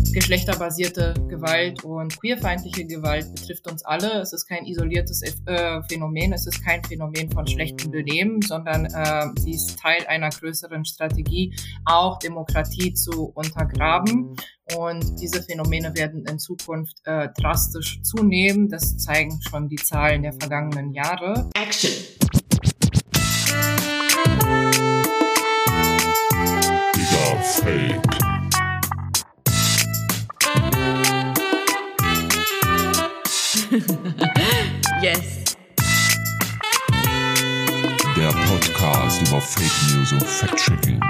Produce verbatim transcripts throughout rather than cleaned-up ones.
Geschlechterbasierte Gewalt und queerfeindliche Gewalt betrifft uns alle. Es ist kein isoliertes äh, Phänomen, es ist kein Phänomen von schlechtem Benehmen, sondern äh, sie ist Teil einer größeren Strategie, auch Demokratie zu untergraben. Und diese Phänomene werden in Zukunft äh, drastisch zunehmen. Das zeigen schon die Zahlen der vergangenen Jahre. Action! Digga, Fake. Yes. Der Podcast über Fake News und Fact-Checking.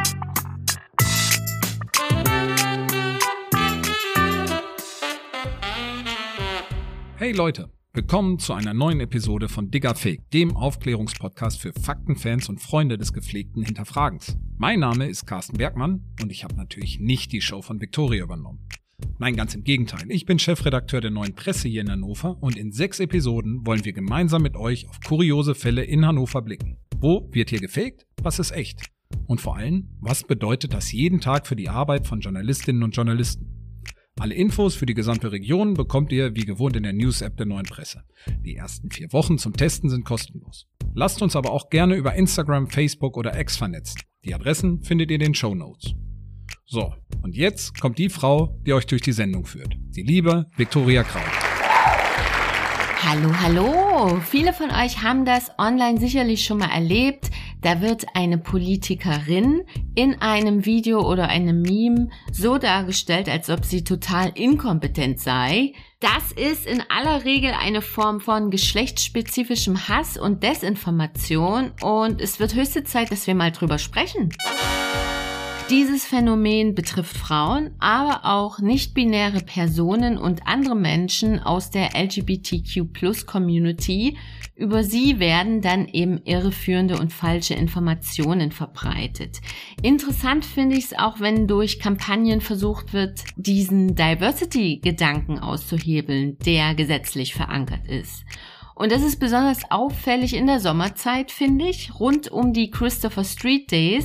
Hey Leute, willkommen zu einer neuen Episode von Digga Fake, dem Aufklärungspodcast für Faktenfans und Freunde des gepflegten Hinterfragens. Mein Name ist Carsten Bergmann und ich habe natürlich nicht die Show von Victoria übernommen. Nein, ganz im Gegenteil. Ich bin Chefredakteur der Neuen Presse hier in Hannover und in sechs Episoden wollen wir gemeinsam mit euch auf kuriose Fälle in Hannover blicken. Wo wird hier gefaked? Was ist echt? Und vor allem, was bedeutet das jeden Tag für die Arbeit von Journalistinnen und Journalisten? Alle Infos für die gesamte Region bekommt ihr wie gewohnt in der News-App der Neuen Presse. Die ersten vier Wochen zum Testen sind kostenlos. Lasst uns aber auch gerne über Instagram, Facebook oder X vernetzen. Die Adressen findet ihr in den Shownotes. So, und jetzt kommt die Frau, die euch durch die Sendung führt. Die liebe Victoria Kraut. Hallo, hallo. Viele von euch haben das online sicherlich schon mal erlebt. Da wird eine Politikerin in einem Video oder einem Meme so dargestellt, als ob sie total inkompetent sei. Das ist in aller Regel eine Form von geschlechtsspezifischem Hass und Desinformation und es wird höchste Zeit, dass wir mal drüber sprechen. Dieses Phänomen betrifft Frauen, aber auch nicht-binäre Personen und andere Menschen aus der L G B T Q Plus Community. Über sie werden dann eben irreführende und falsche Informationen verbreitet. Interessant finde ich es auch, wenn durch Kampagnen versucht wird, diesen Diversity-Gedanken auszuhebeln, der gesetzlich verankert ist. Und das ist besonders auffällig in der Sommerzeit, finde ich, rund um die Christopher Street Days.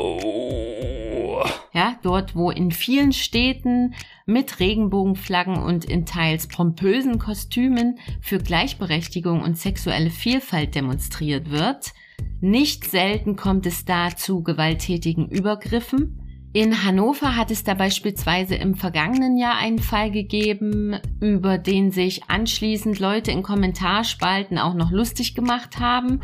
Ja, dort, wo in vielen Städten mit Regenbogenflaggen und in teils pompösen Kostümen für Gleichberechtigung und sexuelle Vielfalt demonstriert wird. Nicht selten kommt es da zu gewalttätigen Übergriffen. In Hannover hat es da beispielsweise im vergangenen Jahr einen Fall gegeben, über den sich anschließend Leute in Kommentarspalten auch noch lustig gemacht haben.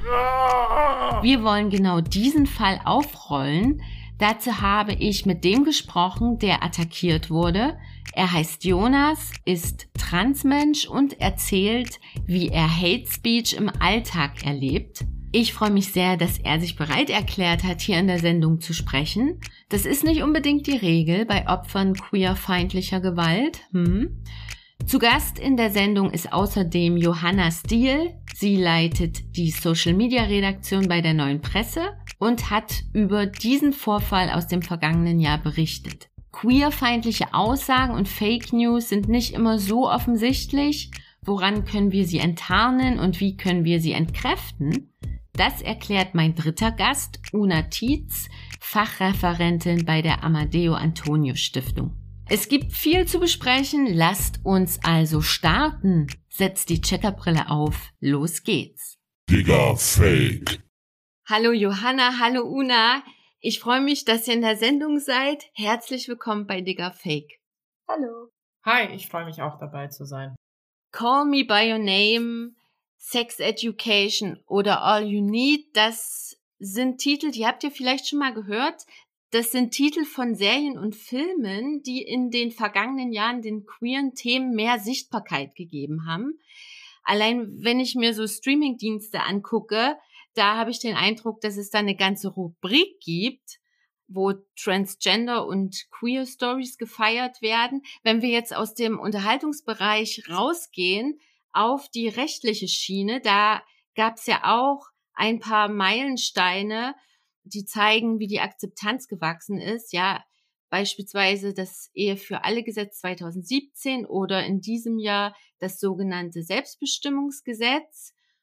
Wir wollen genau diesen Fall aufrollen. Dazu habe ich mit dem gesprochen, der attackiert wurde. Er heißt Jonas, ist Transmensch und erzählt, wie er Hate Speech im Alltag erlebt. Ich freue mich sehr, dass er sich bereit erklärt hat, hier in der Sendung zu sprechen. Das ist nicht unbedingt die Regel bei Opfern queerfeindlicher Gewalt. Hm. Zu Gast in der Sendung ist außerdem Johanna Stiel. Sie leitet die Social-Media-Redaktion bei der Neuen Presse und hat über diesen Vorfall aus dem vergangenen Jahr berichtet. Queerfeindliche Aussagen und Fake News sind nicht immer so offensichtlich. Woran können wir sie enttarnen und wie können wir sie entkräften? Das erklärt mein dritter Gast, Una Tietz, Fachreferentin bei der Amadeo Antonio Stiftung. Es gibt viel zu besprechen, lasst uns also starten. Setzt die Checkerbrille auf, los geht's. Digga, Fake. Hallo Johanna, hallo Una. Ich freue mich, dass ihr in der Sendung seid. Herzlich willkommen bei Digga Fake. Hallo. Hi, ich freue mich auch dabei zu sein. Call Me By Your Name, Sex Education oder All You Need, das sind Titel, die habt ihr vielleicht schon mal gehört. Das sind Titel von Serien und Filmen, die in den vergangenen Jahren den queeren Themen mehr Sichtbarkeit gegeben haben. Allein wenn ich mir so Streamingdienste angucke, da habe ich den Eindruck, dass es da eine ganze Rubrik gibt, wo Transgender und Queer Stories gefeiert werden. Wenn wir jetzt aus dem Unterhaltungsbereich rausgehen auf die rechtliche Schiene, da gab es ja auch ein paar Meilensteine, die zeigen, wie die Akzeptanz gewachsen ist. Ja, beispielsweise das Ehe für alle Gesetz zweitausendsiebzehn oder in diesem Jahr das sogenannte Selbstbestimmungsgesetz.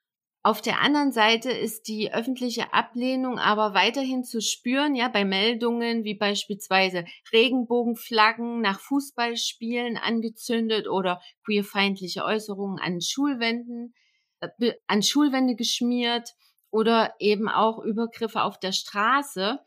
Auf der anderen Seite ist die öffentliche Ablehnung aber weiterhin zu spüren, ja, bei Meldungen wie beispielsweise Regenbogenflaggen nach Fußballspielen angezündet oder queerfeindliche Äußerungen an Schulwänden, äh, an Schulwände geschmiert oder eben auch Übergriffe auf der Straße.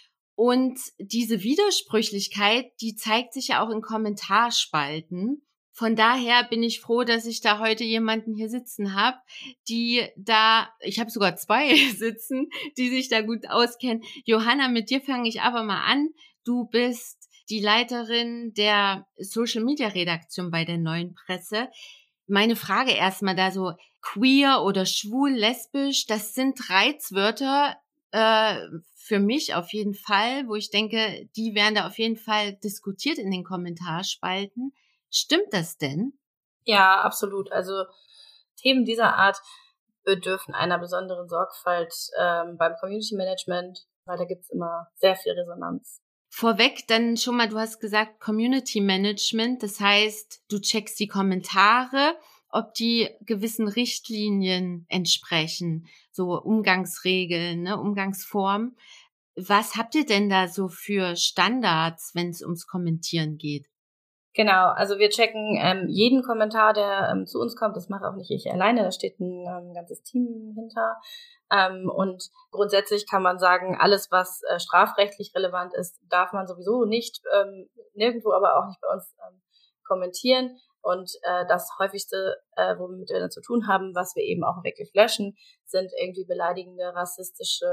Und diese Widersprüchlichkeit, die zeigt sich ja auch in Kommentarspalten. Von daher bin ich froh, dass ich da heute jemanden hier sitzen habe, die da, ich habe sogar zwei sitzen, die sich da gut auskennen. Johanna, mit dir fange ich aber mal an. Du bist die Leiterin der Social-Media-Redaktion bei der Neuen Presse. Meine Frage erstmal da so, queer oder schwul, lesbisch, das sind Reizwörter äh, für mich auf jeden Fall, wo ich denke, die werden da auf jeden Fall diskutiert in den Kommentarspalten. Stimmt das denn? Ja, absolut. Also Themen dieser Art bedürfen einer besonderen Sorgfalt ähm, beim Community Management, weil da gibt's immer sehr viel Resonanz. Vorweg dann schon mal, du hast gesagt Community Management, das heißt, du checkst die Kommentare, ob die gewissen Richtlinien entsprechen, so Umgangsregeln, ne, Umgangsformen. Was habt ihr denn da so für Standards, wenn es ums Kommentieren geht? Genau, also wir checken ähm, jeden Kommentar, der ähm, zu uns kommt. Das mache auch nicht ich alleine, da steht ein ähm, ganzes Team hinter. Ähm, und grundsätzlich kann man sagen, alles, was äh, strafrechtlich relevant ist, darf man sowieso nicht, ähm, nirgendwo, aber auch nicht bei uns ähm, kommentieren. Und äh, das häufigste, äh, womit wir dann zu tun haben, was wir eben auch wirklich löschen, sind irgendwie beleidigende, rassistische,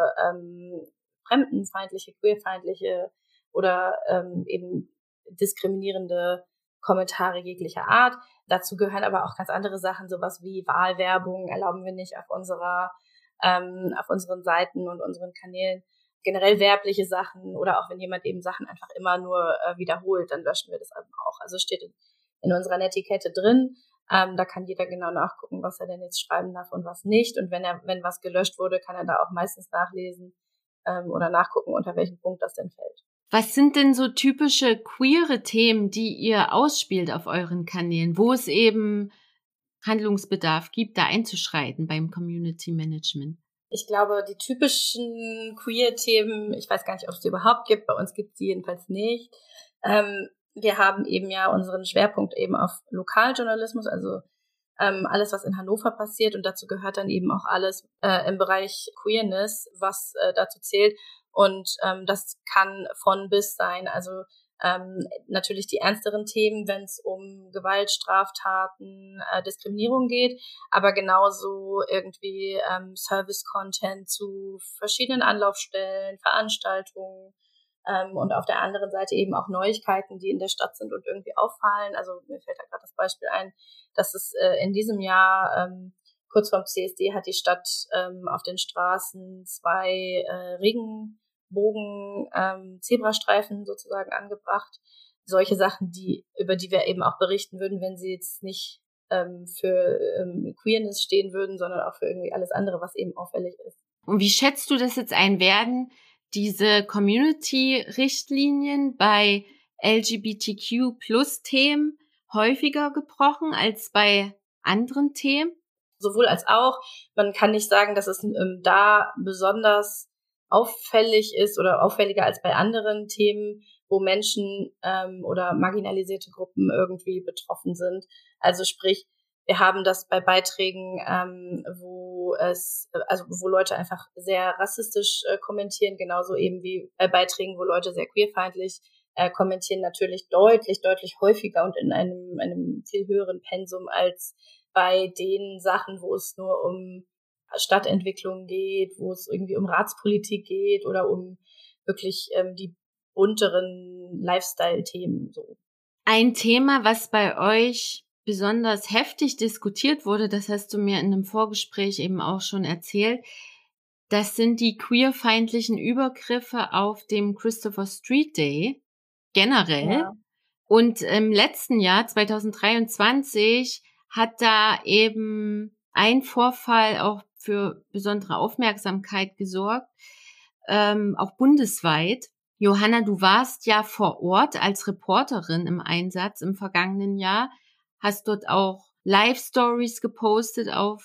ähm, fremdenfeindliche, queerfeindliche oder ähm, eben diskriminierende Kommentare jeglicher Art. Dazu gehören aber auch ganz andere Sachen, sowas wie Wahlwerbung erlauben wir nicht auf unserer, ähm, auf unseren Seiten und unseren Kanälen. Generell werbliche Sachen oder auch wenn jemand eben Sachen einfach immer nur äh, wiederholt, dann löschen wir das eben auch. Also steht in, in unserer Netiquette drin. Ähm, da kann jeder genau nachgucken, was er denn jetzt schreiben darf und was nicht. Und wenn er, wenn was gelöscht wurde, kann er da auch meistens nachlesen ähm, oder nachgucken, unter welchem Punkt das denn fällt. Was sind denn so typische queere Themen, die ihr ausspielt auf euren Kanälen, wo es eben Handlungsbedarf gibt, da einzuschreiten beim Community Management? Ich glaube, die typischen Queer-Themen, ich weiß gar nicht, ob es die überhaupt gibt, bei uns gibt es die jedenfalls nicht. Ähm, wir haben eben ja unseren Schwerpunkt eben auf Lokaljournalismus, also ähm, alles, was in Hannover passiert, und dazu gehört dann eben auch alles äh, im Bereich Queerness, was äh, dazu zählt. Und ähm, das kann von bis sein. Also ähm, natürlich die ernsteren Themen, wenn es um Gewalt, Straftaten, äh, Diskriminierung geht, aber genauso irgendwie ähm, Service-Content zu verschiedenen Anlaufstellen, Veranstaltungen ähm, und auf der anderen Seite eben auch Neuigkeiten, die in der Stadt sind und irgendwie auffallen. Also mir fällt da gerade das Beispiel ein, dass es äh, in diesem Jahr ähm, kurz vorm C S D hat die Stadt ähm, auf den Straßen zwei äh, Regen Bogen, ähm, Zebrastreifen sozusagen angebracht. Solche Sachen, die über die wir eben auch berichten würden, wenn sie jetzt nicht ähm, für ähm, Queerness stehen würden, sondern auch für irgendwie alles andere, was eben auffällig ist. Und wie schätzt du das jetzt ein? Werden diese Community-Richtlinien bei L G B T Q Plus Themen häufiger gebrochen als bei anderen Themen? Sowohl als auch. Man kann nicht sagen, dass es ähm, da besonders auffällig ist oder auffälliger als bei anderen Themen, wo Menschen ähm, oder marginalisierte Gruppen irgendwie betroffen sind. Also sprich, wir haben das bei Beiträgen, ähm, wo es, also wo Leute einfach sehr rassistisch äh, kommentieren, genauso eben wie bei Beiträgen, wo Leute sehr queerfeindlich äh, kommentieren, natürlich deutlich, deutlich häufiger und in einem, einem viel höheren Pensum als bei den Sachen, wo es nur um Stadtentwicklung geht, wo es irgendwie um Ratspolitik geht oder um wirklich ähm, die bunteren Lifestyle-Themen. So. Ein Thema, was bei euch besonders heftig diskutiert wurde, das hast du mir in einem Vorgespräch eben auch schon erzählt, das sind die queerfeindlichen Übergriffe auf dem Christopher Street Day generell. Ja. Und im letzten Jahr, zwanzig dreiundzwanzig, hat da eben ein Vorfall auch für besondere Aufmerksamkeit gesorgt, ähm, auch bundesweit. Johanna, du warst ja vor Ort als Reporterin im Einsatz im vergangenen Jahr, hast dort auch Live-Stories gepostet auf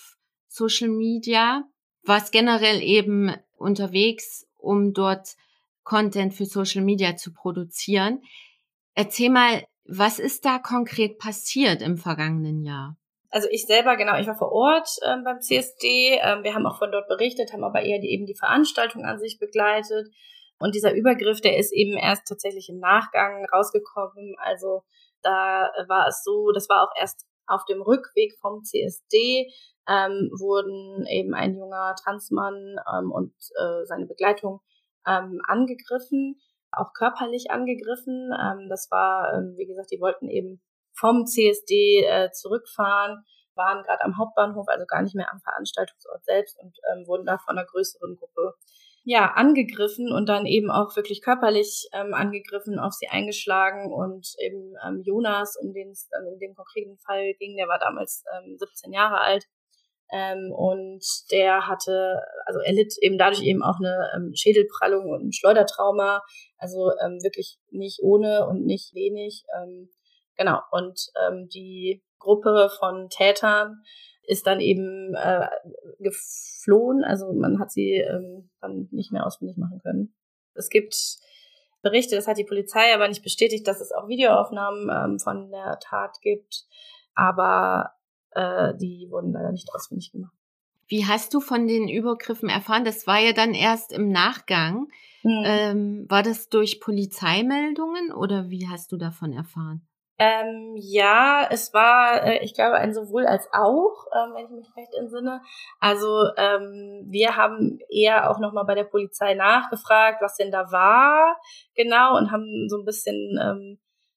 Social Media, warst generell eben unterwegs, um dort Content für Social Media zu produzieren. Erzähl mal, was ist da konkret passiert im vergangenen Jahr? Also ich selber, genau, ich war vor Ort ähm, beim C S D. Ähm, wir haben auch von dort berichtet, haben aber eher die, eben die Veranstaltung an sich begleitet. Und dieser Übergriff, der ist eben erst tatsächlich im Nachgang rausgekommen. Also da war es so, das war auch erst auf dem Rückweg vom C S D, ähm, wurden eben ein junger Transmann ähm, und äh, seine Begleitung ähm, angegriffen, auch körperlich angegriffen. Ähm, das war, ähm, wie gesagt, die wollten eben vom C S D äh, zurückfahren, waren gerade am Hauptbahnhof, also gar nicht mehr am Veranstaltungsort selbst und ähm, wurden da von einer größeren Gruppe ja angegriffen und dann eben auch wirklich körperlich ähm, angegriffen, auf sie eingeschlagen und eben ähm, Jonas, um den es dann in dem konkreten Fall ging, der war damals ähm, siebzehn Jahre alt ähm, und der hatte, also er litt eben dadurch eben auch eine ähm, Schädelprallung und ein Schleudertrauma, also ähm, wirklich nicht ohne und nicht wenig. Ähm, genau, und ähm, die Gruppe von Tätern ist dann eben äh, geflohen, also man hat sie ähm, dann nicht mehr ausfindig machen können. Es gibt Berichte, das hat die Polizei aber nicht bestätigt, dass es auch Videoaufnahmen ähm, von der Tat gibt, aber äh, die wurden leider nicht ausfindig gemacht. Wie hast du von den Übergriffen erfahren? Das war ja dann erst im Nachgang. Mhm. Ähm, war das durch Polizeimeldungen oder wie hast du davon erfahren? Ähm, ja, es war, äh, ich glaube, ein sowohl als auch, ähm, wenn ich mich recht entsinne. Also ähm, wir haben eher auch nochmal bei der Polizei nachgefragt, was denn da war, genau, und haben so ein bisschen ähm,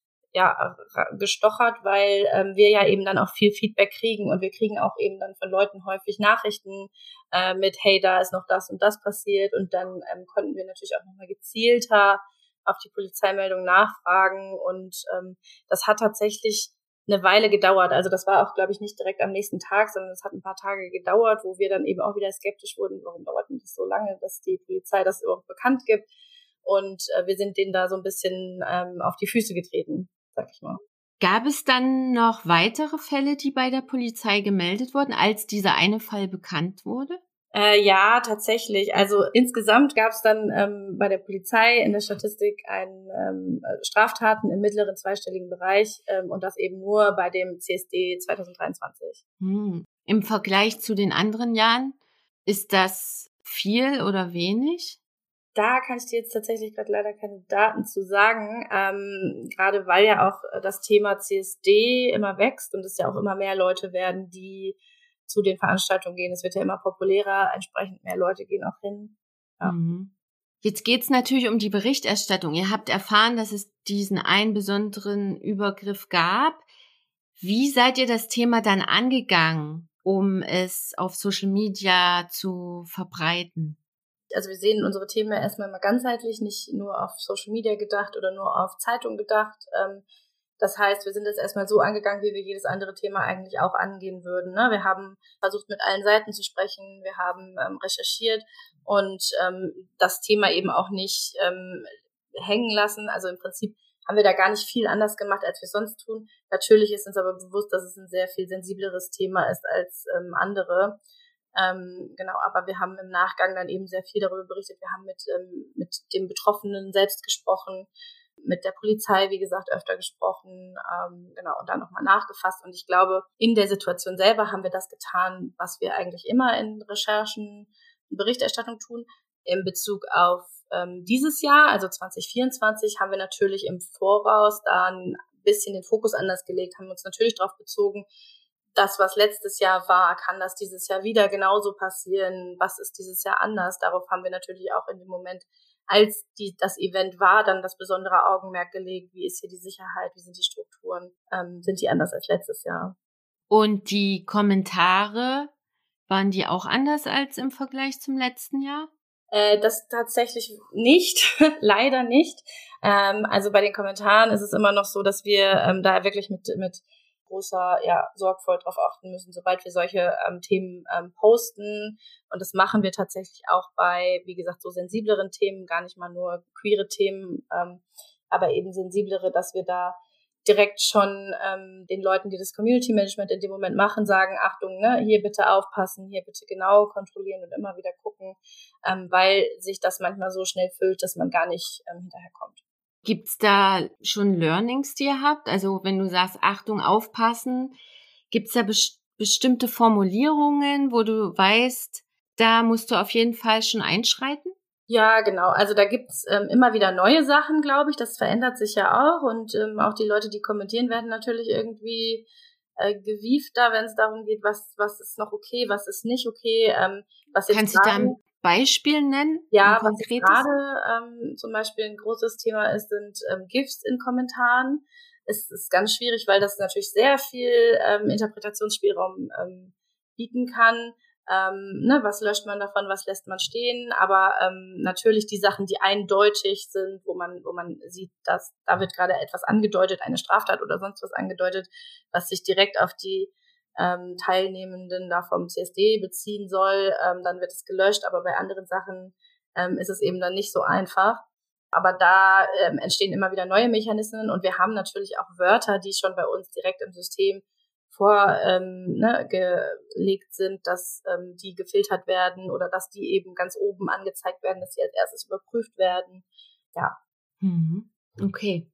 ja gestochert, weil ähm, wir ja eben dann auch viel Feedback kriegen und wir kriegen auch eben dann von Leuten häufig Nachrichten äh, mit, hey, da ist noch das und das passiert und dann ähm, konnten wir natürlich auch nochmal gezielter auf die Polizeimeldung nachfragen und ähm, das hat tatsächlich eine Weile gedauert. Also das war auch, glaube ich, nicht direkt am nächsten Tag, sondern es hat ein paar Tage gedauert, wo wir dann eben auch wieder skeptisch wurden, warum dauert denn das so lange, dass die Polizei das überhaupt bekannt gibt. Und äh, wir sind denen da so ein bisschen ähm, auf die Füße getreten, sag ich mal. Gab es dann noch weitere Fälle, die bei der Polizei gemeldet wurden, als dieser eine Fall bekannt wurde? Äh, ja, tatsächlich. Also insgesamt gab es dann ähm, bei der Polizei in der Statistik ein, ähm, Straftaten im mittleren zweistelligen Bereich ähm, und das eben nur bei dem C S D zwanzig dreiundzwanzig. Hm. Im Vergleich zu den anderen Jahren, ist das viel oder wenig? Da kann ich dir jetzt tatsächlich gerade leider keine Daten zu sagen, ähm, gerade weil ja auch das Thema C S D immer wächst und es ja auch immer mehr Leute werden, die zu den Veranstaltungen gehen. Es wird ja immer populärer, entsprechend mehr Leute gehen auch hin. Ja. Mhm. Jetzt geht's natürlich um die Berichterstattung. Ihr habt erfahren, dass es diesen einen besonderen Übergriff gab. Wie seid ihr das Thema dann angegangen, um es auf Social Media zu verbreiten? Also wir sehen unsere Themen erstmal mal ganzheitlich, nicht nur auf Social Media gedacht oder nur auf Zeitung gedacht. Das heißt, wir sind jetzt erstmal so angegangen, wie wir jedes andere Thema eigentlich auch angehen würden. Wir haben versucht, mit allen Seiten zu sprechen, wir haben recherchiert und das Thema eben auch nicht hängen lassen. Also im Prinzip haben wir da gar nicht viel anders gemacht, als wir sonst tun. Natürlich ist uns aber bewusst, dass es ein sehr viel sensibleres Thema ist als andere. Ähm, genau, aber wir haben im Nachgang dann eben sehr viel darüber berichtet. Wir haben mit ähm, mit den Betroffenen selbst gesprochen, mit der Polizei, wie gesagt, öfter gesprochen, ähm, genau, und dann nochmal nachgefasst. Und ich glaube, in der Situation selber haben wir das getan, was wir eigentlich immer in Recherchen und Berichterstattung tun. In Bezug auf ähm, dieses Jahr, also zwanzig vierundzwanzig, haben wir natürlich im Voraus da ein bisschen den Fokus anders gelegt, haben uns natürlich darauf bezogen, das, was letztes Jahr war, kann das dieses Jahr wieder genauso passieren? Was ist dieses Jahr anders? Darauf haben wir natürlich auch in dem Moment, als die, das Event war, dann das besondere Augenmerk gelegt. Wie ist hier die Sicherheit? Wie sind die Strukturen? Ähm, sind die anders als letztes Jahr? Und die Kommentare, waren die auch anders als im Vergleich zum letzten Jahr? Äh, das tatsächlich nicht, leider nicht. Ähm, also bei den Kommentaren ist es immer noch so, dass wir ähm, da wirklich mit mit großer ja, Sorgfalt darauf achten müssen, sobald wir solche ähm, Themen ähm, posten. Und das machen wir tatsächlich auch bei, wie gesagt, so sensibleren Themen, gar nicht mal nur queere Themen, ähm, aber eben sensiblere, dass wir da direkt schon ähm, den Leuten, die das Community Management in dem Moment machen, sagen, Achtung, ne, hier bitte aufpassen, hier bitte genau kontrollieren und immer wieder gucken, ähm, weil sich das manchmal so schnell füllt, dass man gar nicht ähm, hinterherkommt. Gibt's da schon Learnings, die ihr habt? Also wenn du sagst, Achtung, aufpassen, gibt's da best- bestimmte Formulierungen, wo du weißt, da musst du auf jeden Fall schon einschreiten? Ja, genau. Also da gibt's ähm, immer wieder neue Sachen, glaube ich. Das verändert sich ja auch. Und ähm, auch die Leute, die kommentieren, werden natürlich irgendwie äh, gewiefter, wenn es darum geht, was was ist noch okay, was ist nicht okay. Ähm, was jetzt Kannst du da ein Beispiel nennen? Ja, was jetzt gerade ähm, zum Beispiel ein großes Thema ist, sind ähm, GIFs in Kommentaren. Es ist ganz schwierig, weil das natürlich sehr viel ähm, Interpretationsspielraum ähm, bieten kann. Ähm, ne, was löscht man davon, was lässt man stehen, aber ähm, natürlich die Sachen, die eindeutig sind, wo man wo man sieht, dass da wird gerade etwas angedeutet, eine Straftat oder sonst was angedeutet, was sich direkt auf die ähm, Teilnehmenden da vom C S D beziehen soll, ähm, dann wird es gelöscht, aber bei anderen Sachen ähm, ist es eben dann nicht so einfach. Aber da ähm, entstehen immer wieder neue Mechanismen und wir haben natürlich auch Wörter, die schon bei uns direkt im System vor ähm, ne, gelegt sind, dass ähm, die gefiltert werden oder dass die eben ganz oben angezeigt werden, dass sie als erstes überprüft werden. Ja. Mhm. Okay.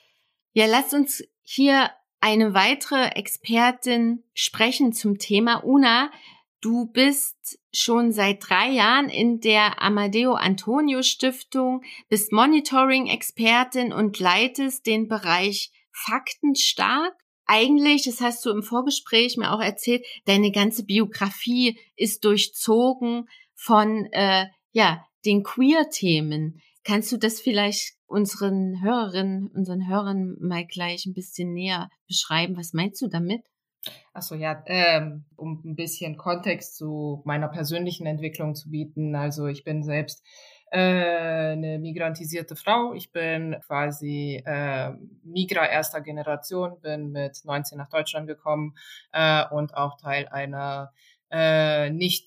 Ja, lasst uns hier eine weitere Expertin sprechen zum Thema. Una, du bist schon seit drei Jahren in der Amadeo Antonio Stiftung, bist Monitoring-Expertin und leitest den Bereich Faktenstark. Eigentlich, das hast du im Vorgespräch mir auch erzählt, deine ganze Biografie ist durchzogen von äh, ja den Queer-Themen. Kannst du das vielleicht unseren Hörerinnen, unseren Hörern mal gleich ein bisschen näher beschreiben? Was meinst du damit? Ach so, ja, ähm, um ein bisschen Kontext zu meiner persönlichen Entwicklung zu bieten. Also ich bin selbst äh, eine migrantisierte Frau. Ich bin quasi äh, Migra erster Generation, bin mit neunzehn nach Deutschland gekommen äh, und auch Teil einer äh, nicht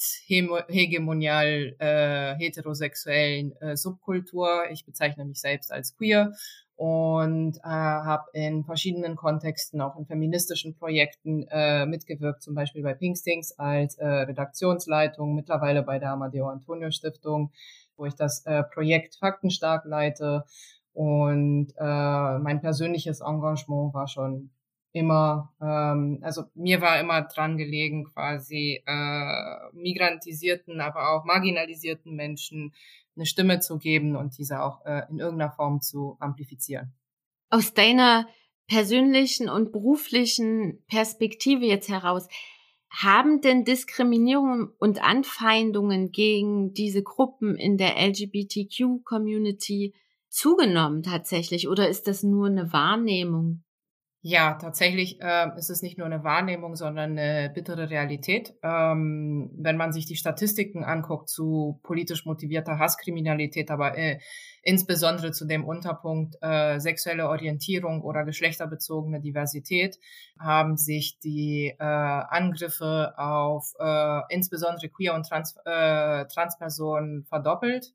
hegemonial äh, heterosexuellen äh, Subkultur. Ich bezeichne mich selbst als queer und äh, habe in verschiedenen Kontexten, auch in feministischen Projekten äh, mitgewirkt, zum Beispiel bei Pinkstings als äh, Redaktionsleitung, mittlerweile bei der Amadeo Antonio Stiftung, wo ich das äh, Projekt Faktenstark leite. Und äh, mein persönliches Engagement war schon immer, ähm, also mir war immer dran gelegen, quasi äh, migrantisierten, aber auch marginalisierten Menschen eine Stimme zu geben und diese auch äh, in irgendeiner Form zu amplifizieren. Aus deiner persönlichen und beruflichen Perspektive jetzt heraus, haben denn Diskriminierung und Anfeindungen gegen diese Gruppen in der L G B T Q-Community zugenommen tatsächlich, oder ist das nur eine Wahrnehmung? Ja, tatsächlich äh, ist es nicht nur eine Wahrnehmung, sondern eine bittere Realität. Ähm, wenn man sich die Statistiken anguckt zu politisch motivierter Hasskriminalität, aber äh, insbesondere zu dem Unterpunkt äh, sexuelle Orientierung oder geschlechterbezogene Diversität, haben sich die äh, Angriffe auf äh, insbesondere queer und trans, äh, Transpersonen verdoppelt.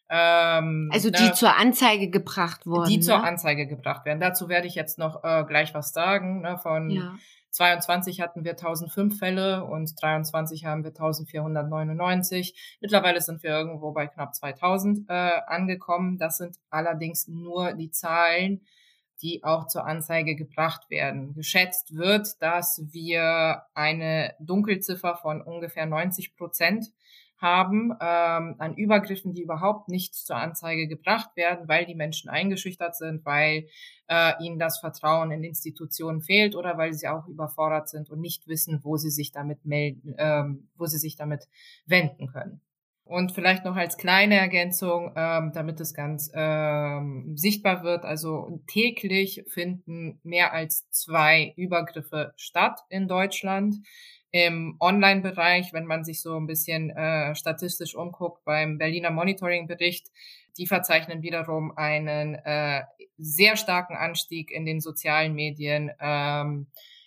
Ähm, also die ne, zur Anzeige gebracht wurden. Die ne? zur Anzeige gebracht werden. Dazu werde ich jetzt noch äh, gleich was sagen. Ne? Von ja. zweiundzwanzig hatten wir tausendfünf Fälle und dreiundzwanzig haben wir eintausendvierhundertneunundneunzig. Mittlerweile sind wir irgendwo bei knapp zweitausend äh, angekommen. Das sind allerdings nur die Zahlen, die auch zur Anzeige gebracht werden. Geschätzt wird, dass wir eine Dunkelziffer von ungefähr neunzig Prozent haben ähm, an Übergriffen, die überhaupt nicht zur Anzeige gebracht werden, weil die Menschen eingeschüchtert sind, weil äh, ihnen das Vertrauen in Institutionen fehlt oder weil sie auch überfordert sind und nicht wissen, wo sie sich damit melden, ähm, wo sie sich damit wenden können. Und vielleicht noch als kleine Ergänzung, ähm, damit es ganz ähm, sichtbar wird, also täglich finden mehr als zwei Übergriffe statt in Deutschland. Im Online-Bereich, wenn man sich so ein bisschen äh, statistisch umguckt, beim Berliner Monitoring-Bericht, die verzeichnen wiederum einen äh, sehr starken Anstieg in den sozialen Medien, ähm,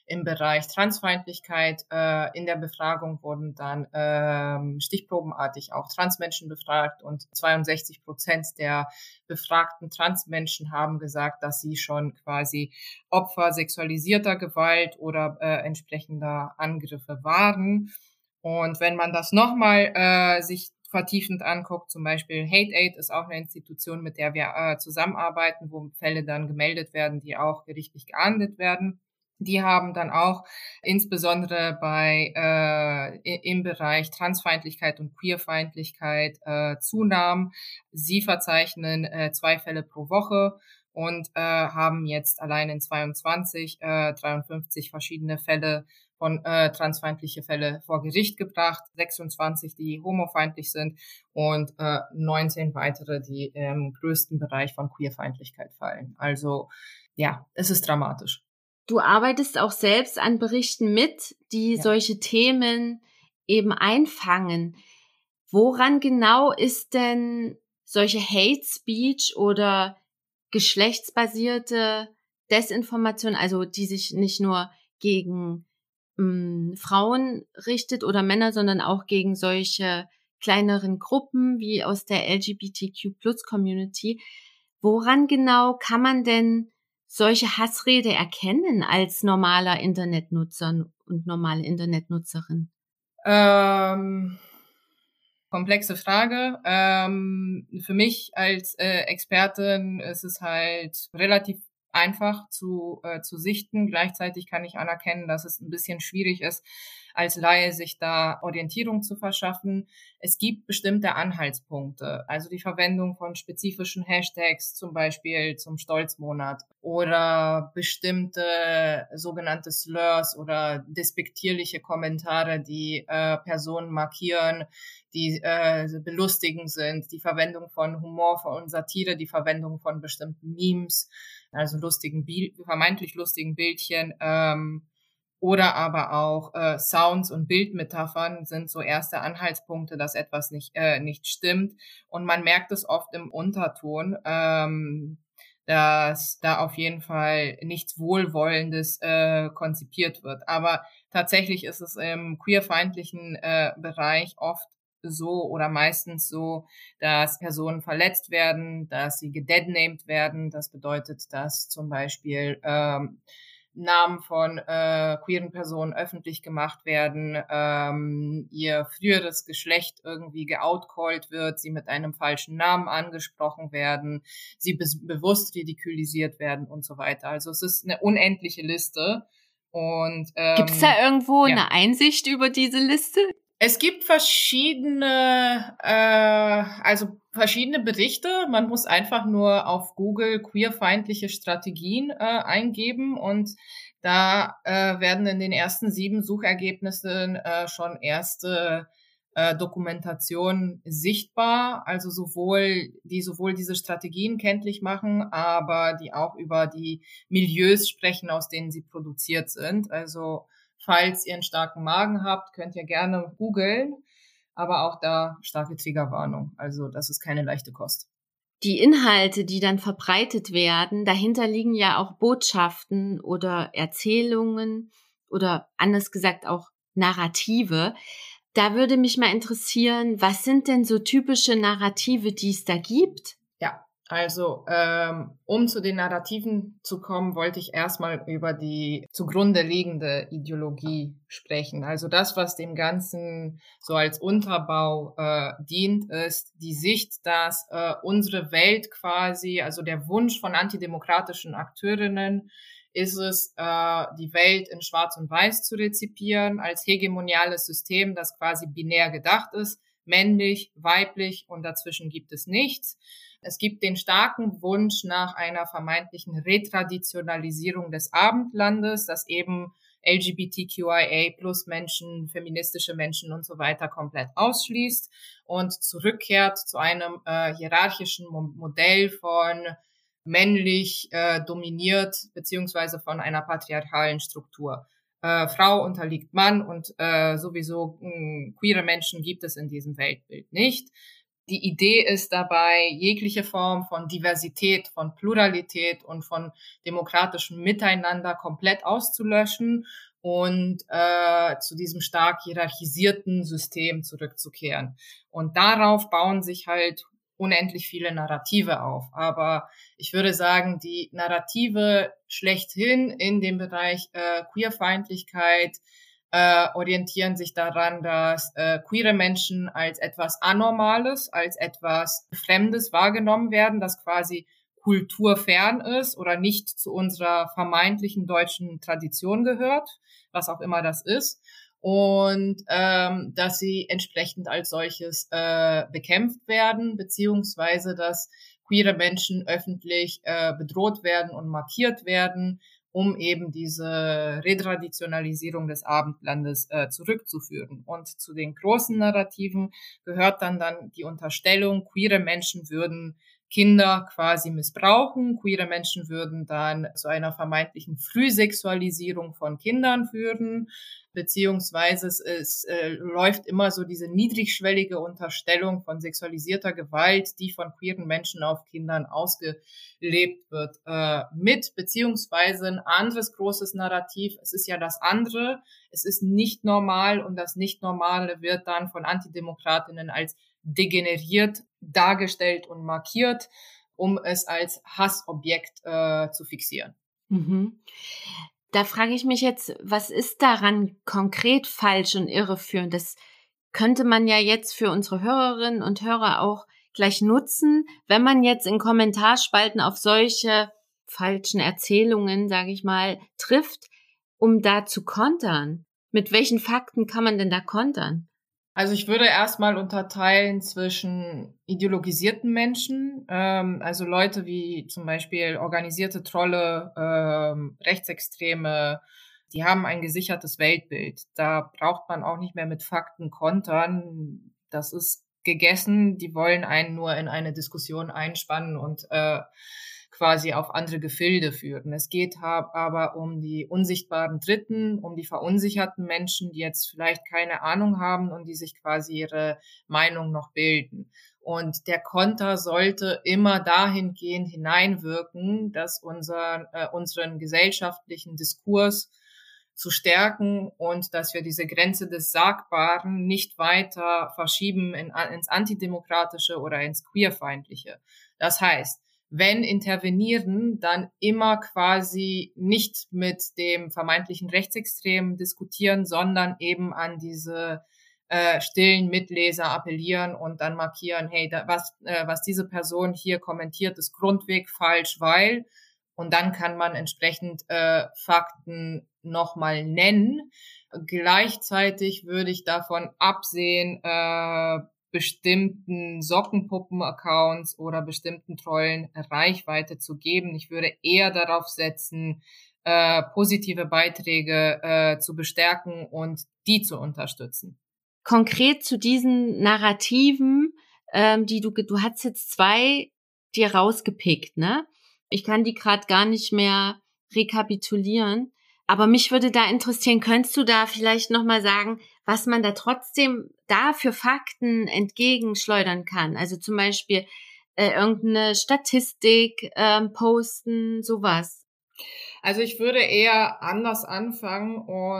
Im Bereich Transfeindlichkeit äh, in der Befragung wurden dann ähm, stichprobenartig auch Transmenschen befragt und zweiundsechzig Prozent der befragten Transmenschen haben gesagt, dass sie schon quasi Opfer sexualisierter Gewalt oder äh, entsprechender Angriffe waren. Und wenn man das nochmal äh, sich vertiefend anguckt, zum Beispiel HateAid ist auch eine Institution, mit der wir äh, zusammenarbeiten, wo Fälle dann gemeldet werden, die auch gerichtlich geahndet werden. Die haben dann auch insbesondere bei äh, im Bereich Transfeindlichkeit und Queerfeindlichkeit äh, Zunahmen. Sie verzeichnen äh, zwei Fälle pro Woche und äh, haben jetzt allein in zweiundzwanzig äh, dreiundfünfzig verschiedene Fälle von äh, transfeindliche Fälle vor Gericht gebracht, sechsundzwanzig, die homofeindlich sind und äh, neunzehn weitere, die im größten Bereich von Queerfeindlichkeit fallen. Also ja, es ist dramatisch. Du arbeitest auch selbst an Berichten mit, die ja. solche Themen eben einfangen. Woran genau ist denn solche Hate Speech oder geschlechtsbasierte Desinformation, also die sich nicht nur gegen mh, Frauen richtet oder Männer, sondern auch gegen solche kleineren Gruppen wie aus der L G B T Q Plus Community. Woran genau kann man denn solche Hassrede erkennen als normaler Internetnutzer und normale Internetnutzerin? Ähm, komplexe Frage. Ähm, für mich als äh, Expertin ist es halt relativ einfach zu äh, zu sichten. Gleichzeitig kann ich anerkennen, dass es ein bisschen schwierig ist, als Laie sich da Orientierung zu verschaffen. Es gibt bestimmte Anhaltspunkte, also die Verwendung von spezifischen Hashtags, zum Beispiel zum Stolzmonat, oder bestimmte sogenannte Slurs oder despektierliche Kommentare, die äh, Personen markieren, die äh, belustigend sind, die Verwendung von Humor und Satire, die Verwendung von bestimmten Memes, also lustigen, vermeintlich lustigen Bildchen, ähm, oder aber auch äh, Sounds und Bildmetaphern sind so erste Anhaltspunkte, dass etwas nicht äh, nicht stimmt. Und man merkt es oft im Unterton, ähm, dass da auf jeden Fall nichts Wohlwollendes äh, konzipiert wird. Aber tatsächlich ist es im queerfeindlichen äh, Bereich oft so oder meistens so, dass Personen verletzt werden, dass sie gedeadnamed werden. Das bedeutet, dass zum Beispiel ähm, Namen von äh, queeren Personen öffentlich gemacht werden, ähm, ihr früheres Geschlecht irgendwie geoutcallt wird, sie mit einem falschen Namen angesprochen werden, sie be- bewusst ridikulisiert werden und so weiter. Also es ist eine unendliche Liste. Und ähm, gibt es da irgendwo ja. eine Einsicht über diese Liste? Es gibt verschiedene, äh, also verschiedene Berichte. Man muss einfach nur auf Google queerfeindliche Strategien äh, eingeben und da äh, werden in den ersten sieben Suchergebnissen äh, schon erste äh, Dokumentationen sichtbar. Also sowohl die sowohl diese Strategien kenntlich machen, aber die auch über die Milieus sprechen, aus denen sie produziert sind. Also falls ihr einen starken Magen habt, könnt ihr gerne googeln, aber auch da starke Triggerwarnung. Also das ist keine leichte Kost. Die Inhalte, die dann verbreitet werden, dahinter liegen ja auch Botschaften oder Erzählungen oder anders gesagt auch Narrative. Da würde mich mal interessieren, was sind denn so typische Narrative, die es da gibt? Ja. Also, ähm, um zu den Narrativen zu kommen, wollte ich erstmal über die zugrunde liegende Ideologie sprechen. Also das, was dem Ganzen so als Unterbau äh, dient, ist die Sicht, dass äh, unsere Welt quasi, also der Wunsch von antidemokratischen Akteurinnen, ist es, äh, die Welt in Schwarz und Weiß zu rezipieren, als hegemoniales System, das quasi binär gedacht ist, männlich, weiblich und dazwischen gibt es nichts. Es gibt den starken Wunsch nach einer vermeintlichen Retraditionalisierung des Abendlandes, das eben L G B T Q I A plus Menschen, feministische Menschen und so weiter komplett ausschließt und zurückkehrt zu einem äh, hierarchischen Mo- Modell von männlich äh, dominiert beziehungsweise von einer patriarchalen Struktur. Äh, Frau unterliegt Mann und äh, sowieso mh, queere Menschen gibt es in diesem Weltbild nicht. Die Idee ist dabei, jegliche Form von Diversität, von Pluralität und von demokratischem Miteinander komplett auszulöschen und äh, zu diesem stark hierarchisierten System zurückzukehren. Und darauf bauen sich halt unendlich viele Narrative auf. Aber ich würde sagen, die Narrative schlechthin in dem Bereich äh, Queerfeindlichkeit Äh, orientieren sich daran, dass äh, queere Menschen als etwas Anormales, als etwas Fremdes wahrgenommen werden, das quasi kulturfern ist oder nicht zu unserer vermeintlichen deutschen Tradition gehört, was auch immer das ist, und ähm, dass sie entsprechend als solches äh, bekämpft werden, beziehungsweise dass queere Menschen öffentlich äh, bedroht werden und markiert werden, um eben diese Retraditionalisierung des Abendlandes äh, zurückzuführen. Und zu den großen Narrativen gehört dann dann die Unterstellung, queere Menschen würden Kinder quasi missbrauchen, queere Menschen würden dann zu einer vermeintlichen Frühsexualisierung von Kindern führen, beziehungsweise es, es äh, läuft immer so diese niedrigschwellige Unterstellung von sexualisierter Gewalt, die von queeren Menschen auf Kindern ausgelebt wird, äh, mit, beziehungsweise ein anderes großes Narrativ, es ist ja das andere, es ist nicht normal und das Nicht-Normale wird dann von Antidemokratinnen als degeneriert dargestellt und markiert, um es als Hassobjekt äh, zu fixieren. Mhm. Da frage ich mich jetzt, was ist daran konkret falsch und irreführend? Das könnte man ja jetzt für unsere Hörerinnen und Hörer auch gleich nutzen, wenn man jetzt in Kommentarspalten auf solche falschen Erzählungen, sage ich mal, trifft, um da zu kontern. Mit welchen Fakten kann man denn da kontern? Also ich würde erstmal unterteilen zwischen ideologisierten Menschen, ähm, also Leute wie zum Beispiel organisierte Trolle, ähm, Rechtsextreme, die haben ein gesichertes Weltbild. Da braucht man auch nicht mehr mit Fakten kontern. Das ist gegessen. Die wollen einen nur in eine Diskussion einspannen und äh, quasi auf andere Gefilde führen. Es geht aber um die unsichtbaren Dritten, um die verunsicherten Menschen, die jetzt vielleicht keine Ahnung haben und die sich quasi ihre Meinung noch bilden. Und der Konter sollte immer dahingehend hineinwirken, dass unser, äh, unseren gesellschaftlichen Diskurs zu stärken und dass wir diese Grenze des Sagbaren nicht weiter verschieben in, ins Antidemokratische oder ins Queerfeindliche. Das heißt, wenn intervenieren, dann immer quasi nicht mit dem vermeintlichen Rechtsextremen diskutieren, sondern eben an diese äh, stillen Mitleser appellieren und dann markieren, hey, da, was, äh, was diese Person hier kommentiert, ist grundweg falsch, weil, und dann kann man entsprechend äh, Fakten nochmal nennen. Gleichzeitig würde ich davon absehen, äh, bestimmten Sockenpuppen-Accounts oder bestimmten Trollen Reichweite zu geben. Ich würde eher darauf setzen, äh, positive Beiträge äh, zu bestärken und die zu unterstützen. Konkret zu diesen Narrativen, ähm, die du, du hast jetzt zwei dir rausgepickt, ne? Ich kann die gerade gar nicht mehr rekapitulieren. Aber mich würde da interessieren, könntest du da vielleicht nochmal sagen, was man da trotzdem da für Fakten entgegenschleudern kann? Also zum Beispiel äh, irgendeine Statistik ähm, posten, sowas. Also ich würde eher anders anfangen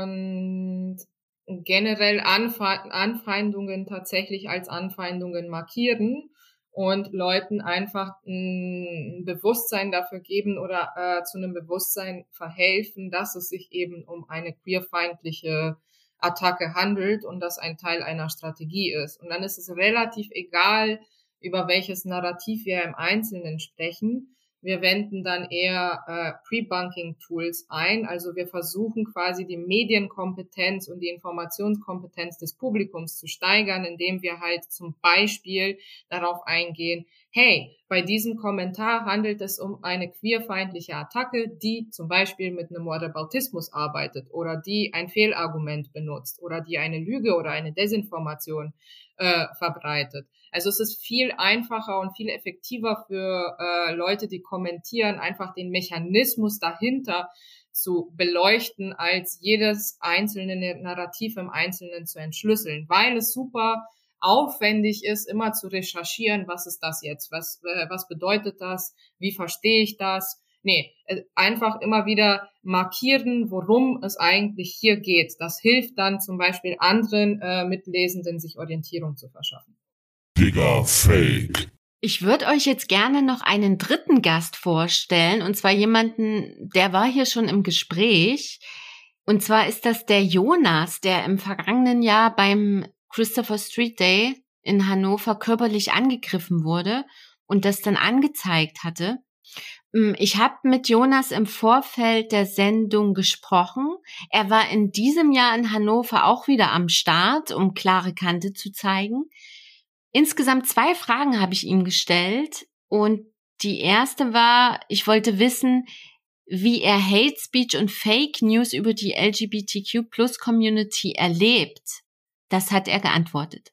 und generell Anfe- Anfeindungen tatsächlich als Anfeindungen markieren und Leuten einfach ein Bewusstsein dafür geben oder äh, zu einem Bewusstsein verhelfen, dass es sich eben um eine queerfeindliche Attacke handelt und das ein Teil einer Strategie ist. Und dann ist es relativ egal, über welches Narrativ wir im Einzelnen sprechen. Wir wenden dann eher äh, Pre-Bunking-Tools ein, also wir versuchen quasi die Medienkompetenz und die Informationskompetenz des Publikums zu steigern, indem wir halt zum Beispiel darauf eingehen, hey, bei diesem Kommentar handelt es um eine queerfeindliche Attacke, die zum Beispiel mit einem Whataboutismus arbeitet oder die ein Fehlargument benutzt oder die eine Lüge oder eine Desinformation äh, verbreitet. Also es ist viel einfacher und viel effektiver für äh, Leute, die kommentieren, einfach den Mechanismus dahinter zu beleuchten, als jedes einzelne Narrativ im Einzelnen zu entschlüsseln, weil es super aufwendig ist, immer zu recherchieren, was ist das jetzt, was, äh, was bedeutet das, wie verstehe ich das. Nee, einfach immer wieder markieren, worum es eigentlich hier geht. Das hilft dann zum Beispiel anderen äh, Mitlesenden, sich Orientierung zu verschaffen. Digga Fake. Ich würde euch jetzt gerne noch einen dritten Gast vorstellen, und zwar jemanden, der war hier schon im Gespräch. Und zwar ist das der Jonas, der im vergangenen Jahr beim Christopher Street Day in Hannover körperlich angegriffen wurde und das dann angezeigt hatte. Ich habe mit Jonas im Vorfeld der Sendung gesprochen. Er war in diesem Jahr in Hannover auch wieder am Start, um klare Kante zu zeigen. Insgesamt zwei Fragen habe ich ihm gestellt. Und die erste war, ich wollte wissen, wie er Hate Speech und Fake News über die L G B T Q Plus Community erlebt. Das hat er geantwortet.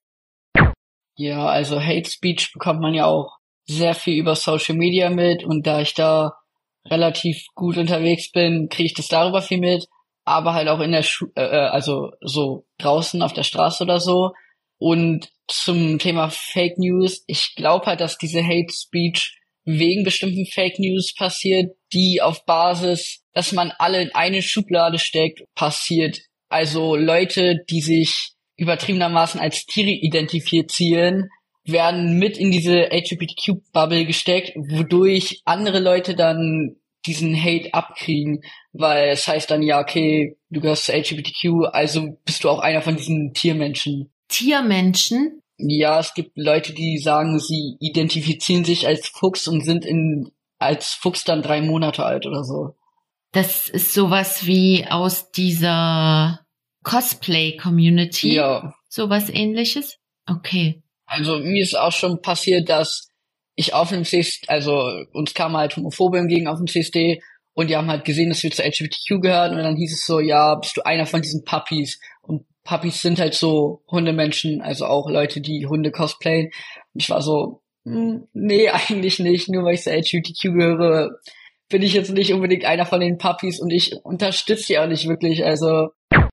Ja, also Hate Speech bekommt man ja auch sehr viel über Social Media mit, und da ich da relativ gut unterwegs bin, kriege ich das darüber viel mit, aber halt auch in der Schu- äh, also so draußen auf der Straße oder so. Und zum Thema Fake News, ich glaube halt, dass diese Hate Speech wegen bestimmten Fake News passiert, die auf Basis, dass man alle in eine Schublade steckt, passiert. Also Leute, die sich übertriebenermaßen als Tiere identifizieren, werden mit in diese L G B T Q-Bubble gesteckt, wodurch andere Leute dann diesen Hate abkriegen, weil es heißt dann, ja, okay, du gehörst zu L G B T Q, also bist du auch einer von diesen Tiermenschen. Tiermenschen? Ja, es gibt Leute, die sagen, sie identifizieren sich als Fuchs und sind in als Fuchs dann drei Monate alt oder so. Das ist sowas wie aus dieser Cosplay-Community? Ja. Sowas Ähnliches? Okay. Also mir ist auch schon passiert, dass ich auf einem C S D, also uns kamen halt Homophobe entgegen auf dem C S D, und die haben halt gesehen, dass wir zu L G B T Q gehören, und dann hieß es so, ja, bist du einer von diesen Puppies? Und Puppies sind halt so Hundemenschen, also auch Leute, die Hunde cosplayen. Und ich war so, nee, eigentlich nicht, nur weil ich zu L G B T Q gehöre, bin ich jetzt nicht unbedingt einer von den Puppies, und ich unterstütze die auch nicht wirklich, also.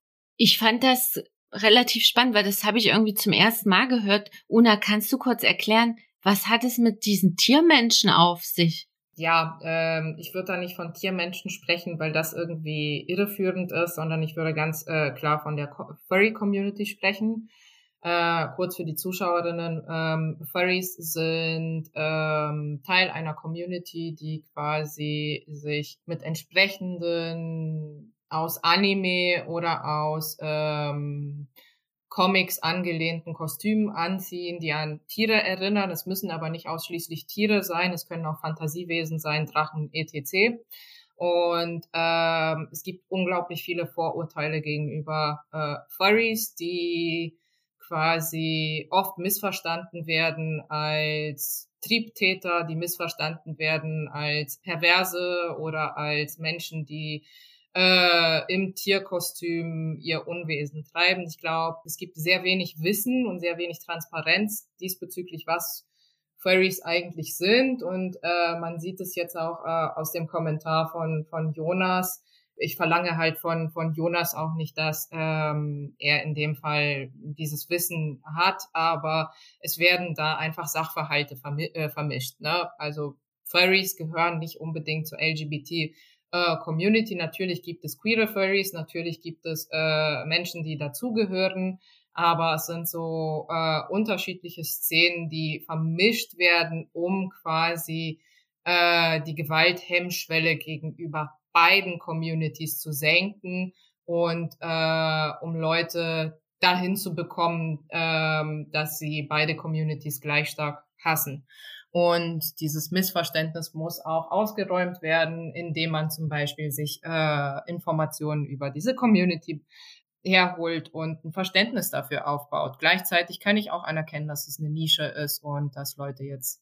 Ich fand das relativ spannend, weil das habe ich irgendwie zum ersten Mal gehört. Una, kannst du kurz erklären, was hat es mit diesen Tiermenschen auf sich? Ja, ähm, ich würde da nicht von Tiermenschen sprechen, weil das irgendwie irreführend ist, sondern ich würde ganz äh, klar von der Co- Furry-Community sprechen. Äh, kurz für die Zuschauerinnen, ähm, Furries sind ähm, Teil einer Community, die quasi sich mit entsprechenden aus Anime oder aus ähm, Comics angelehnten Kostümen anziehen, die an Tiere erinnern. Es müssen aber nicht ausschließlich Tiere sein, es können auch Fantasiewesen sein, Drachen, et cetera. Und ähm, es gibt unglaublich viele Vorurteile gegenüber äh, Furries, die quasi oft missverstanden werden als Triebtäter, die missverstanden werden als Perverse oder als Menschen, die äh, im Tierkostüm ihr Unwesen treiben. Ich glaube, es gibt sehr wenig Wissen und sehr wenig Transparenz diesbezüglich, was Furries eigentlich sind. Und äh, man sieht es jetzt auch äh, aus dem Kommentar von von Jonas. Ich verlange halt von von Jonas auch nicht, dass ähm, er in dem Fall dieses Wissen hat, aber es werden da einfach Sachverhalte vermi- äh, vermischt. Ne? Also Furries gehören nicht unbedingt zur L G B T Uh, Community. Natürlich gibt es queere Furries, natürlich gibt es uh, Menschen, die dazugehören, aber es sind so uh, unterschiedliche Szenen, die vermischt werden, um quasi uh, die Gewalthemmschwelle gegenüber beiden Communities zu senken und uh, um Leute dahin zu bekommen, uh, dass sie beide Communities gleich stark hassen. Und dieses Missverständnis muss auch ausgeräumt werden, indem man zum Beispiel sich äh, Informationen über diese Community herholt und ein Verständnis dafür aufbaut. Gleichzeitig kann ich auch anerkennen, dass es eine Nische ist und dass Leute jetzt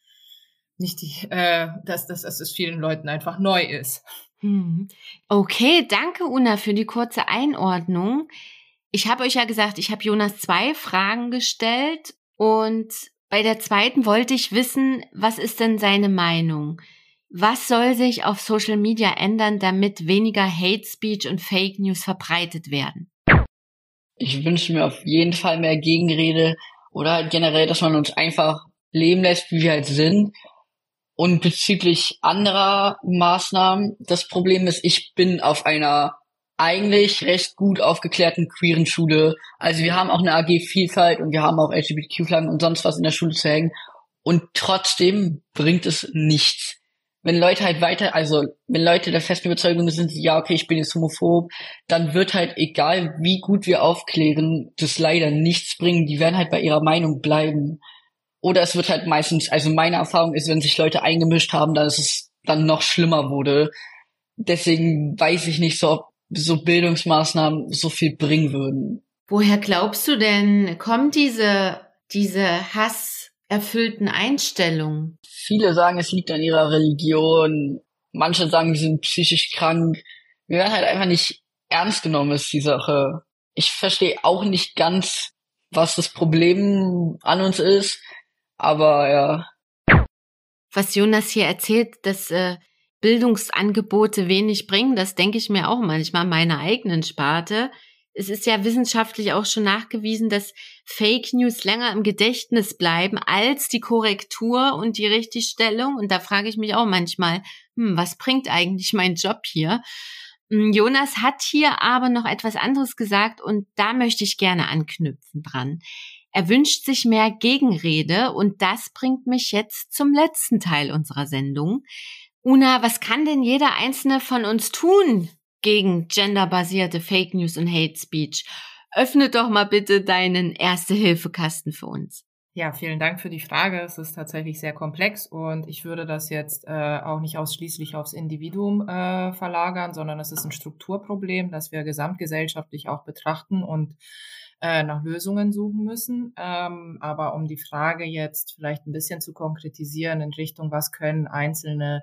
nicht die, äh, dass, dass, dass es vielen Leuten einfach neu ist. Hm. Okay, danke Una für die kurze Einordnung. Ich habe euch ja gesagt, ich habe Jonas zwei Fragen gestellt, und bei der zweiten wollte ich wissen, was ist denn seine Meinung? Was soll sich auf Social Media ändern, damit weniger Hate Speech und Fake News verbreitet werden? Ich wünsche mir auf jeden Fall mehr Gegenrede, oder halt generell, dass man uns einfach leben lässt, wie wir halt sind. Und bezüglich anderer Maßnahmen, das Problem ist, ich bin auf einer eigentlich recht gut aufgeklärten queeren Schule. Also wir haben auch eine A G Vielfalt und wir haben auch L G B T Q-Flaggen und sonst was in der Schule zu hängen. Und trotzdem bringt es nichts. Wenn Leute halt weiter, also wenn Leute der festen Überzeugung sind, ja, okay, ich bin jetzt homophob, dann wird halt, egal wie gut wir aufklären, das leider nichts bringen. Die werden halt bei ihrer Meinung bleiben. Oder es wird halt meistens, also meine Erfahrung ist, wenn sich Leute eingemischt haben, dass es dann noch schlimmer wurde. Deswegen weiß ich nicht so, ob so Bildungsmaßnahmen so viel bringen würden. Woher glaubst du denn, kommt diese, diese hasserfüllten Einstellungen? Viele sagen, es liegt an ihrer Religion. Manche sagen, sie sind psychisch krank. Wir werden halt einfach nicht ernst genommen, ist die Sache. Ich verstehe auch nicht ganz, was das Problem an uns ist. Aber ja. Was Jonas hier erzählt, dass äh, Bildungsangebote wenig bringen, das denke ich mir auch manchmal in meiner eigenen Sparte. Es ist ja wissenschaftlich auch schon nachgewiesen, dass Fake News länger im Gedächtnis bleiben als die Korrektur und die Richtigstellung. Und da frage ich mich auch manchmal, hm, was bringt eigentlich mein Job hier? Jonas hat hier aber noch etwas anderes gesagt und da möchte ich gerne anknüpfen dran. Er wünscht sich mehr Gegenrede und das bringt mich jetzt zum letzten Teil unserer Sendung. Una, was kann denn jeder Einzelne von uns tun gegen genderbasierte Fake News und Hate Speech? Öffne doch mal bitte deinen Erste-Hilfe-Kasten für uns. Ja, vielen Dank für die Frage. Es ist tatsächlich sehr komplex und ich würde das jetzt äh, auch nicht ausschließlich aufs Individuum äh, verlagern, sondern es ist ein Strukturproblem, das wir gesamtgesellschaftlich auch betrachten und äh, nach Lösungen suchen müssen. Ähm, aber um die Frage jetzt vielleicht ein bisschen zu konkretisieren in Richtung, was können Einzelne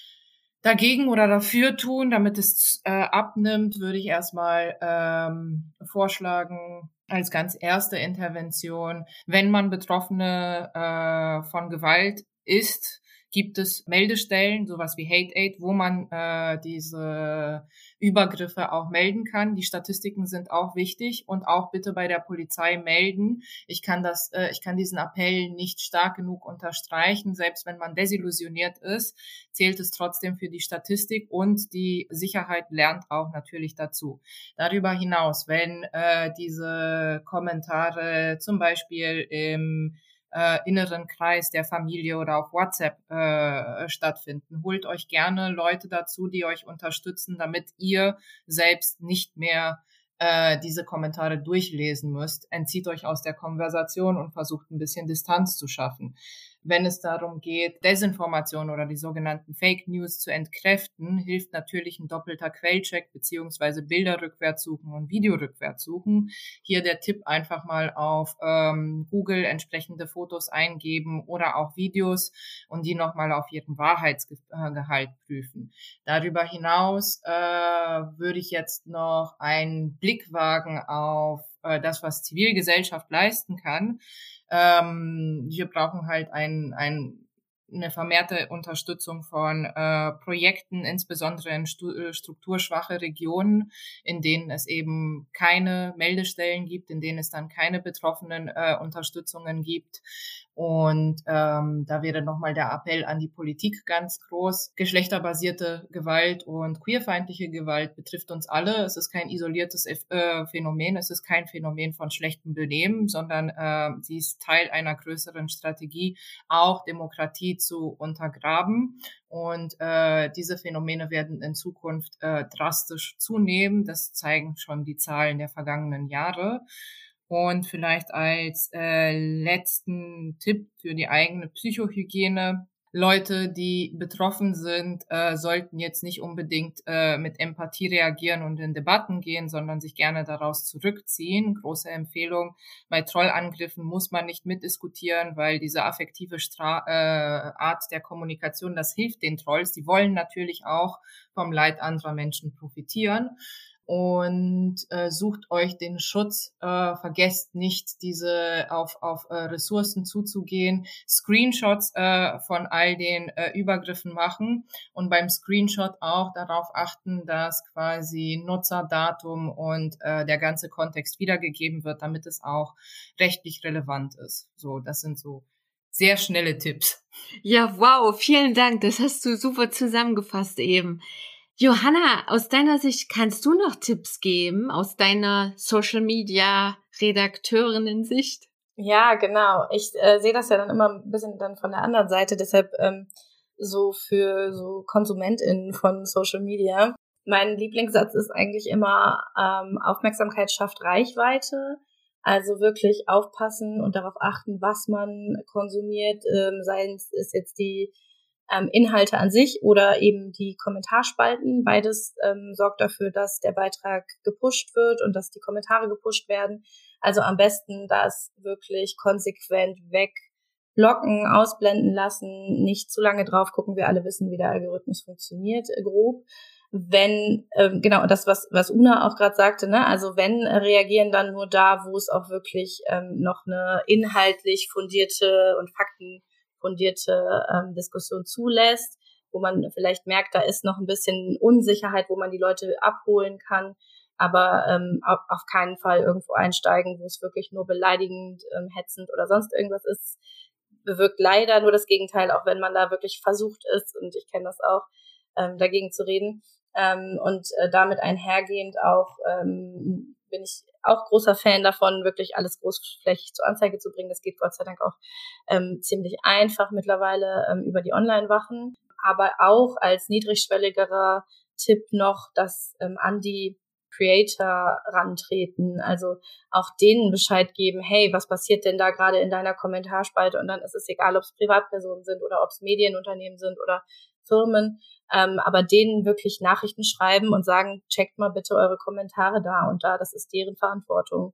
dagegen oder dafür tun, damit es äh, abnimmt, würde ich erstmal ähm, vorschlagen, als ganz erste Intervention, wenn man Betroffene äh, von Gewalt ist, gibt es Meldestellen, sowas wie Hate Aid, wo man äh, diese Übergriffe auch melden kann. Die Statistiken sind auch wichtig und auch bitte bei der Polizei melden. Ich kann das, äh, ich kann diesen Appell nicht stark genug unterstreichen. Selbst wenn man desillusioniert ist, zählt es trotzdem für die Statistik und die Sicherheit lernt auch natürlich dazu. Darüber hinaus, wenn äh, diese Kommentare zum Beispiel im Äh, inneren Kreis der Familie oder auf WhatsApp äh, stattfinden. Holt euch gerne Leute dazu, die euch unterstützen, damit ihr selbst nicht mehr äh, diese Kommentare durchlesen müsst. Entzieht euch aus der Konversation und versucht ein bisschen Distanz zu schaffen. Wenn es darum geht, Desinformation oder die sogenannten Fake News zu entkräften, hilft natürlich ein doppelter Quellcheck beziehungsweise Bilder rückwärts suchen und Video rückwärts suchen. Hier der Tipp, einfach mal auf ähm, Google entsprechende Fotos eingeben oder auch Videos und die nochmal auf ihren Wahrheitsgehalt prüfen. Darüber hinaus äh, würde ich jetzt noch einen Blick wagen auf äh, das, was Zivilgesellschaft leisten kann. Ähm, wir brauchen halt ein, ein, eine vermehrte Unterstützung von äh, Projekten, insbesondere in stu- strukturschwache Regionen, in denen es eben keine Meldestellen gibt, in denen es dann keine betroffenen äh, Unterstützungen gibt. Und ähm, da wäre nochmal der Appell an die Politik ganz groß. Geschlechterbasierte Gewalt und queerfeindliche Gewalt betrifft uns alle. Es ist kein isoliertes äh, Phänomen, es ist kein Phänomen von schlechtem Benehmen, sondern äh, sie ist Teil einer größeren Strategie, auch Demokratie zu untergraben. Und äh, diese Phänomene werden in Zukunft äh, drastisch zunehmen. Das zeigen schon die Zahlen der vergangenen Jahre. Und vielleicht als äh, letzten Tipp für die eigene Psychohygiene: Leute, die betroffen sind, äh, sollten jetzt nicht unbedingt äh, mit Empathie reagieren und in Debatten gehen, sondern sich gerne daraus zurückziehen. Große Empfehlung: Bei Trollangriffen muss man nicht mitdiskutieren, weil diese affektive Stra- äh, Art der Kommunikation, das hilft den Trolls. Die wollen natürlich auch vom Leid anderer Menschen profitieren. und äh, sucht euch den Schutz, äh, vergesst nicht, diese auf auf äh, Ressourcen zuzugehen, Screenshots äh, von all den äh, Übergriffen machen und beim Screenshot auch darauf achten, dass quasi Nutzerdatum und äh, der ganze Kontext wiedergegeben wird, damit es auch rechtlich relevant ist. So, das sind so sehr schnelle Tipps. Ja, wow, vielen Dank, das hast du super zusammengefasst eben. Johanna, aus deiner Sicht kannst du noch Tipps geben, aus deiner Social-Media-Redakteurinnen-Sicht? Ja, genau. Ich äh, sehe das ja dann immer ein bisschen dann von der anderen Seite, deshalb ähm, so für so KonsumentInnen von Social Media. Mein Lieblingssatz ist eigentlich immer, ähm, Aufmerksamkeit schafft Reichweite. Also wirklich aufpassen und darauf achten, was man konsumiert, ähm, seien es jetzt die ähm, Inhalte an sich oder eben die Kommentarspalten. Beides ähm, sorgt dafür, dass der Beitrag gepusht wird und dass die Kommentare gepusht werden. Also am besten das wirklich konsequent wegblocken, ausblenden lassen, nicht zu lange drauf gucken. Wir alle wissen, wie der Algorithmus funktioniert, äh, grob. Wenn, ähm, genau, das, was was Una auch gerade sagte, ne, also wenn, äh, reagieren dann nur da, wo es auch wirklich ähm, noch eine inhaltlich fundierte und faktenfundierte ähm, Diskussion zulässt, wo man vielleicht merkt, da ist noch ein bisschen Unsicherheit, wo man die Leute abholen kann, aber ähm, auf, auf keinen Fall irgendwo einsteigen, wo es wirklich nur beleidigend, ähm, hetzend oder sonst irgendwas ist, bewirkt leider nur das Gegenteil, auch wenn man da wirklich versucht ist, und ich kenne das auch, ähm, dagegen zu reden. Ähm, und äh, damit einhergehend auch ähm, bin ich auch großer Fan davon, wirklich alles großflächig zur Anzeige zu bringen. Das geht Gott sei Dank auch ähm, ziemlich einfach mittlerweile ähm, über die Online-Wachen. Aber auch als niedrigschwelligerer Tipp noch, dass ähm, an die Creator rantreten, also auch denen Bescheid geben, hey, was passiert denn da gerade in deiner Kommentarspalte? Und dann ist es egal, ob es Privatpersonen sind oder ob es Medienunternehmen sind oder Firmen, ähm, aber denen wirklich Nachrichten schreiben und sagen, checkt mal bitte eure Kommentare da und da, das ist deren Verantwortung.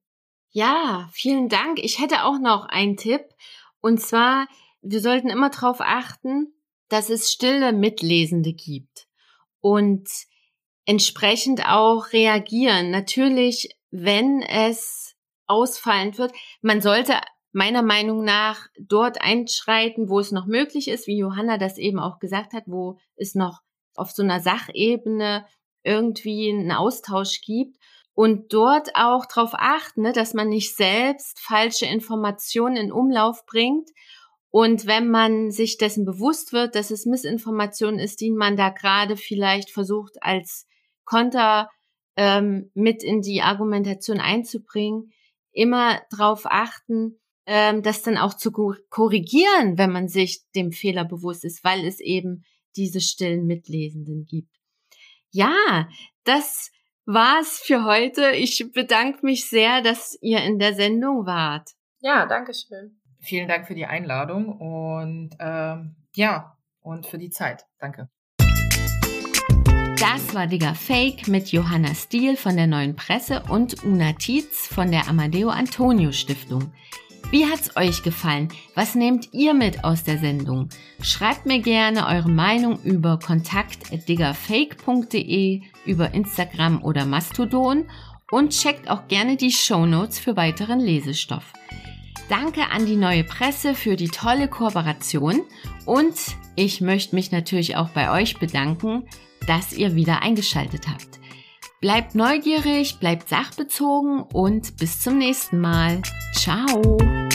Ja, vielen Dank. Ich hätte auch noch einen Tipp, und zwar, wir sollten immer darauf achten, dass es stille Mitlesende gibt und entsprechend auch reagieren. Natürlich, wenn es ausfallend wird, man sollte meiner Meinung nach dort einschreiten, wo es noch möglich ist, wie Johanna das eben auch gesagt hat, wo es noch auf so einer Sachebene irgendwie einen Austausch gibt und dort auch darauf achten, ne, dass man nicht selbst falsche Informationen in Umlauf bringt. Und wenn man sich dessen bewusst wird, dass es Missinformation ist, die man da gerade vielleicht versucht als Konter ähm, mit in die Argumentation einzubringen, immer darauf achten, ähm, das dann auch zu korrigieren, wenn man sich dem Fehler bewusst ist, weil es eben diese stillen Mitlesenden gibt. Ja, das war's für heute. Ich bedanke mich sehr, dass ihr in der Sendung wart. Ja, danke schön. Vielen Dank für die Einladung und ähm, ja, und für die Zeit. Danke. Das war Digga Fake mit Johanna Stiel von der Neuen Presse und Una Tietz von der Amadeo Antonio Stiftung. Wie hat's euch gefallen? Was nehmt ihr mit aus der Sendung? Schreibt mir gerne eure Meinung über kontakt at diggafake punkt de, über Instagram oder Mastodon und checkt auch gerne die Shownotes für weiteren Lesestoff. Danke an die Neue Presse für die tolle Kooperation und ich möchte mich natürlich auch bei euch bedanken, dass ihr wieder eingeschaltet habt. Bleibt neugierig, bleibt sachbezogen und bis zum nächsten Mal. Ciao!